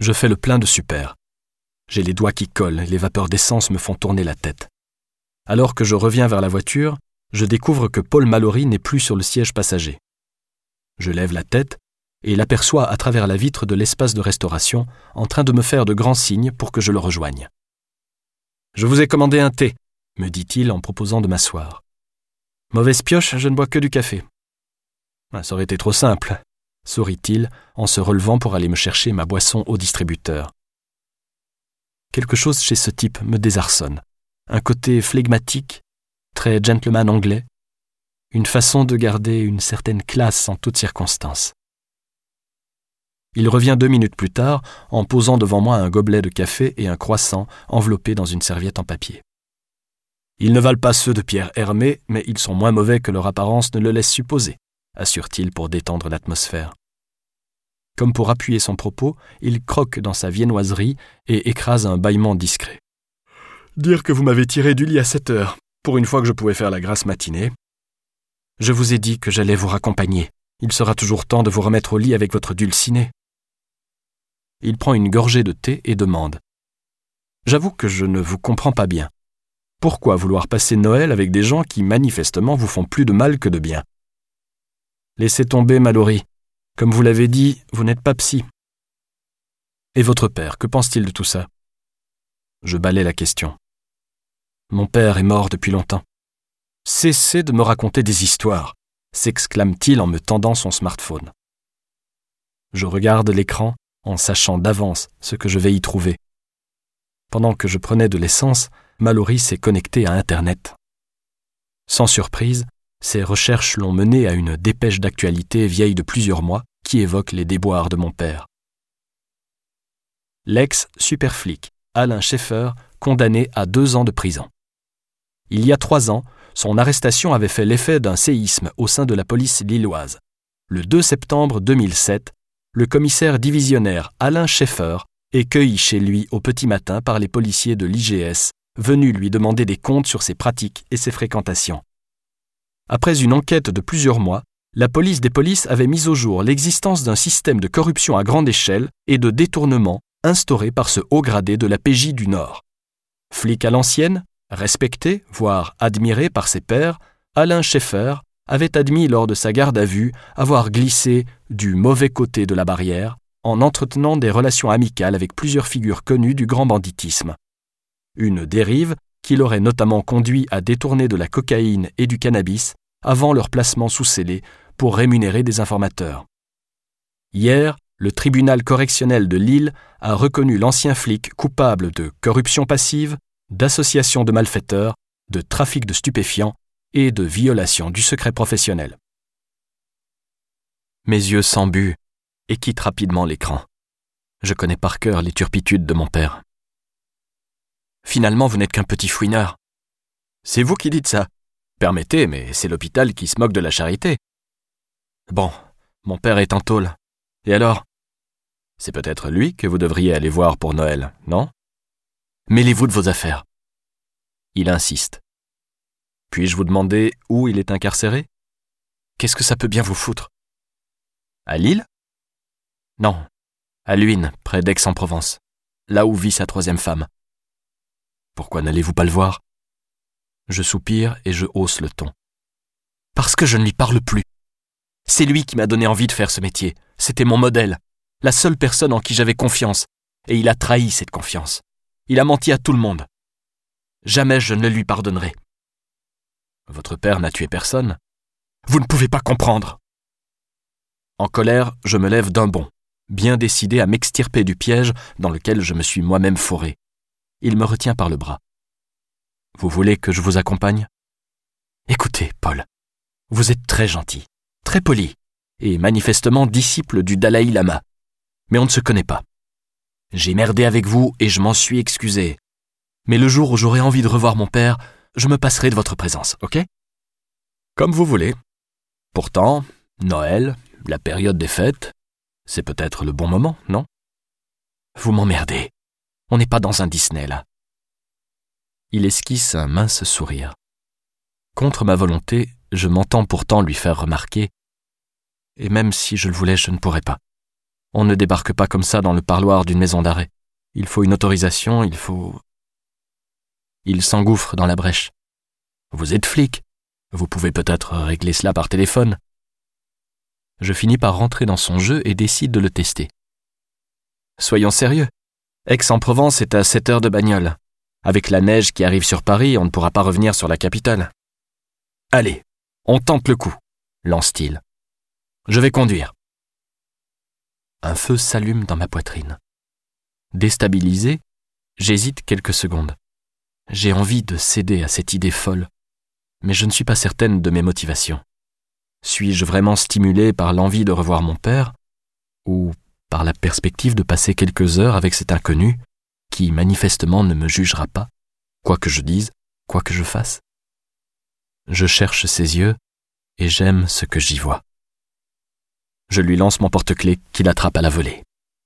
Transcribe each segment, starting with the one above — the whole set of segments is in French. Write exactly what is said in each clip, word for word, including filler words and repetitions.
Je fais le plein de super. J'ai les doigts qui collent et les vapeurs d'essence me font tourner la tête. Alors que je reviens vers la voiture, je découvre que Paul Mallory n'est plus sur le siège passager. Je lève la tête et l'aperçois à travers la vitre de l'espace de restauration, en train de me faire de grands signes pour que je le rejoigne. « Je vous ai commandé un thé », me dit-il en proposant de m'asseoir. « Mauvaise pioche, je ne bois que du café. »« Ça aurait été trop simple », sourit-il en se relevant pour aller me chercher ma boisson au distributeur. Quelque chose chez ce type me désarçonne. Un côté flegmatique, très gentleman anglais, une façon de garder une certaine classe en toutes circonstances. Il revient deux minutes plus tard en posant devant moi un gobelet de café et un croissant enveloppé dans une serviette en papier. Ils ne valent pas ceux de Pierre Hermé, mais ils sont moins mauvais que leur apparence ne le laisse supposer, assure-t-il pour détendre l'atmosphère. Comme pour appuyer son propos, il croque dans sa viennoiserie et écrase un bâillement discret. « Dire que vous m'avez tiré du lit à sept heures, pour une fois que je pouvais faire la grasse matinée. Je vous ai dit que j'allais vous raccompagner. Il sera toujours temps de vous remettre au lit avec votre dulcinée. » Il prend une gorgée de thé et demande. « J'avoue que je ne vous comprends pas bien. Pourquoi vouloir passer Noël avec des gens qui manifestement vous font plus de mal que de bien ? Laissez tomber, Mallory. Comme vous l'avez dit, vous n'êtes pas psy. Et votre père, que pense-t-il de tout ça ? » Je balaie la question. « Mon père est mort depuis longtemps. »« Cessez de me raconter des histoires !» s'exclame-t-il en me tendant son smartphone. Je regarde l'écran en sachant d'avance ce que je vais y trouver. Pendant que je prenais de l'essence, Mallory s'est connecté à Internet. Sans surprise, ses recherches l'ont mené à une dépêche d'actualité vieille de plusieurs mois qui évoque les déboires de mon père. L'ex-superflic Alain Schaeffer, condamné à deux ans de prison. Il y a trois ans, son arrestation avait fait l'effet d'un séisme au sein de la police lilloise. Le deux septembre deux mille sept, le commissaire divisionnaire Alain Schaeffer est cueilli chez lui au petit matin par les policiers de l'I G S, venus lui demander des comptes sur ses pratiques et ses fréquentations. Après une enquête de plusieurs mois, la police des polices avait mis au jour l'existence d'un système de corruption à grande échelle et de détournement instauré par ce haut gradé de la P J du Nord. Flic à l'ancienne, respecté, voire admiré par ses pairs, Alain Schaeffer avait admis lors de sa garde à vue avoir glissé du mauvais côté de la barrière en entretenant des relations amicales avec plusieurs figures connues du grand banditisme. Une dérive qui l'aurait notamment conduit à détourner de la cocaïne et du cannabis avant leur placement sous scellé pour rémunérer des informateurs. Hier, le tribunal correctionnel de Lille a reconnu l'ancien flic coupable de corruption passive, d'association de malfaiteurs, de trafic de stupéfiants et de violation du secret professionnel. Mes yeux s'embuent et quittent rapidement l'écran. Je connais par cœur les turpitudes de mon père. Finalement, vous n'êtes qu'un petit fouineur. C'est vous qui dites ça. Permettez, mais c'est l'hôpital qui se moque de la charité. Bon, mon père est en tôle. Et alors ? C'est peut-être lui que vous devriez aller voir pour Noël, non ? Mêlez-vous de vos affaires. Il insiste. Puis-je vous demander où il est incarcéré ? Qu'est-ce que ça peut bien vous foutre ? À Lille ? Non, à Luynes, près d'Aix-en-Provence, là où vit sa troisième femme. Pourquoi n'allez-vous pas le voir ? Je soupire et je hausse le ton. Parce que je ne lui parle plus. C'est lui qui m'a donné envie de faire ce métier. C'était mon modèle, la seule personne en qui j'avais confiance. Et il a trahi cette confiance. Il a menti à tout le monde. Jamais je ne le lui pardonnerai. Votre père n'a tué personne. Vous ne pouvez pas comprendre. En colère, je me lève d'un bond, bien décidé à m'extirper du piège dans lequel je me suis moi-même fourré. Il me retient par le bras. Vous voulez que je vous accompagne ? Écoutez, Paul, vous êtes très gentil, très poli, et manifestement disciple du Dalaï Lama. Mais on ne se connaît pas. J'ai merdé avec vous et je m'en suis excusé. Mais le jour où j'aurai envie de revoir mon père, je me passerai de votre présence, ok ? Comme vous voulez. Pourtant, Noël, la période des fêtes, c'est peut-être le bon moment, non ? Vous m'emmerdez. On n'est pas dans un Disney, là. Il esquisse un mince sourire. Contre ma volonté, je m'entends pourtant lui faire remarquer « Et même si je le voulais, je ne pourrais pas. On ne débarque pas comme ça dans le parloir d'une maison d'arrêt. Il faut une autorisation, il faut... Il s'engouffre dans la brèche. Vous êtes flic. Vous pouvez peut-être régler cela par téléphone. Je finis par rentrer dans son jeu et décide de le tester. Soyons sérieux. Aix-en-Provence est à sept heures de bagnole. Avec la neige qui arrive sur Paris, on ne pourra pas revenir sur la capitale. Allez, on tente le coup, lance-t-il. Je vais conduire. Un feu s'allume dans ma poitrine. Déstabilisé, j'hésite quelques secondes. J'ai envie de céder à cette idée folle, mais je ne suis pas certaine de mes motivations. Suis-je vraiment stimulé par l'envie de revoir mon père, ou par la perspective de passer quelques heures avec cet inconnu qui manifestement ne me jugera pas, quoi que je dise, quoi que je fasse? Je cherche ses yeux et j'aime ce que j'y vois. Je lui lance mon porte-clés qu'il attrape à la volée.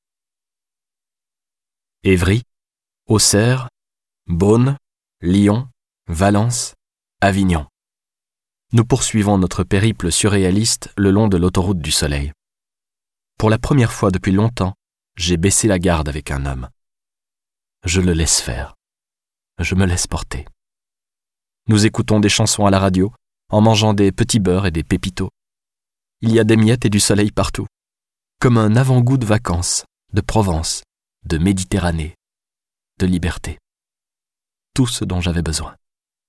Évry, Auxerre, Beaune, Lyon, Valence, Avignon. Nous poursuivons notre périple surréaliste le long de l'autoroute du soleil. Pour la première fois depuis longtemps, j'ai baissé la garde avec un homme. Je le laisse faire. Je me laisse porter. Nous écoutons des chansons à la radio, en mangeant des petits beurres et des pépitos. Il y a des miettes et du soleil partout, comme un avant-goût de vacances, de Provence, de Méditerranée, de liberté. Tout ce dont j'avais besoin.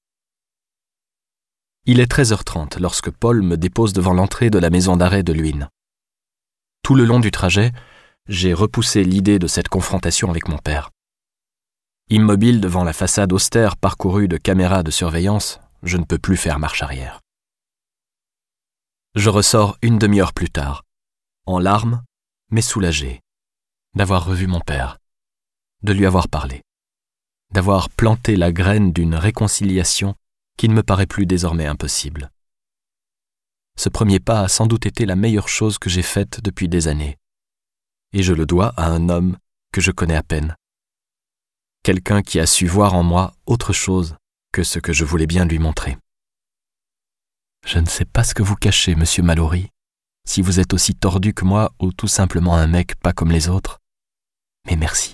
Il est treize heures trente lorsque Paul me dépose devant l'entrée de la maison d'arrêt de Luynes. Tout le long du trajet, j'ai repoussé l'idée de cette confrontation avec mon père. Immobile devant la façade austère parcourue de caméras de surveillance, je ne peux plus faire marche arrière. Je ressors une demi-heure plus tard, en larmes, mais soulagé, d'avoir revu mon père, de lui avoir parlé, d'avoir planté la graine d'une réconciliation qui ne me paraît plus désormais impossible. Ce premier pas a sans doute été la meilleure chose que j'ai faite depuis des années, et je le dois à un homme que je connais à peine. Quelqu'un qui a su voir en moi autre chose que ce que je voulais bien lui montrer. Je ne sais pas ce que vous cachez, monsieur Mallory, si vous êtes aussi tordu que moi ou tout simplement un mec pas comme les autres, mais merci.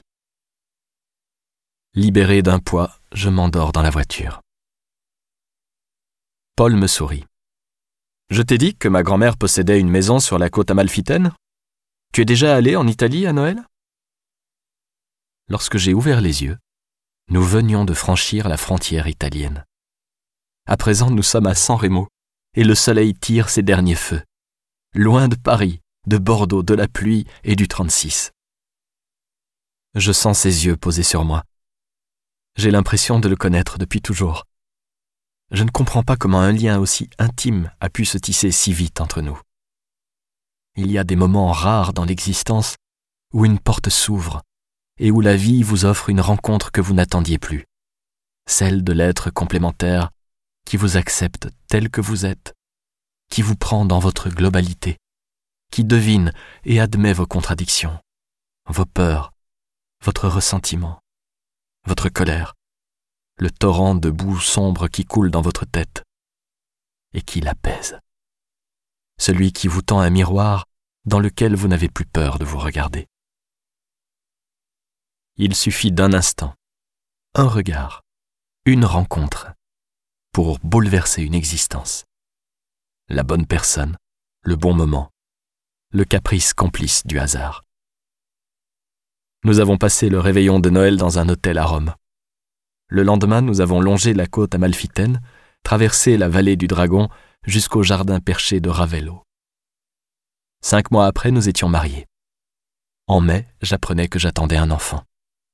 Libéré d'un poids, je m'endors dans la voiture. Paul me sourit. « Je t'ai dit que ma grand-mère possédait une maison sur la côte amalfitaine? Tu es déjà allé en Italie à Noël ?» Lorsque j'ai ouvert les yeux, nous venions de franchir la frontière italienne. À présent, nous sommes à San Remo, et le soleil tire ses derniers feux, loin de Paris, de Bordeaux, de la pluie et du trente-six. Je sens ses yeux posés sur moi. J'ai l'impression de le connaître depuis toujours. Je ne comprends pas comment un lien aussi intime a pu se tisser si vite entre nous. Il y a des moments rares dans l'existence où une porte s'ouvre et où la vie vous offre une rencontre que vous n'attendiez plus, celle de l'être complémentaire qui vous accepte tel que vous êtes, qui vous prend dans votre globalité, qui devine et admet vos contradictions, vos peurs, votre ressentiment, votre colère, le torrent de boue sombre qui coule dans votre tête, et qui l'apaise. Celui qui vous tend un miroir dans lequel vous n'avez plus peur de vous regarder. Il suffit d'un instant, un regard, une rencontre, pour bouleverser une existence. La bonne personne, le bon moment, le caprice complice du hasard. Nous avons passé le réveillon de Noël dans un hôtel à Rome. Le lendemain, nous avons longé la côte amalfitaine, traversé la vallée du Dragon jusqu'au jardin perché de Ravello. Cinq mois après, nous étions mariés. En mai, j'apprenais que j'attendais un enfant.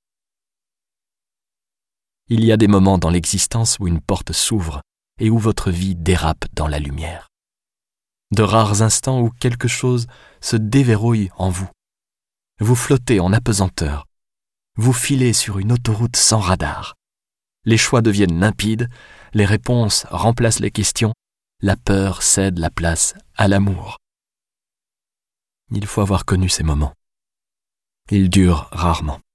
Il y a des moments dans l'existence où une porte s'ouvre et où votre vie dérape dans la lumière. De rares instants où quelque chose se déverrouille en vous. Vous flottez en apesanteur. Vous filez sur une autoroute sans radar. Les choix deviennent limpides, les réponses remplacent les questions, la peur cède la place à l'amour. Il faut avoir connu ces moments. Ils durent rarement.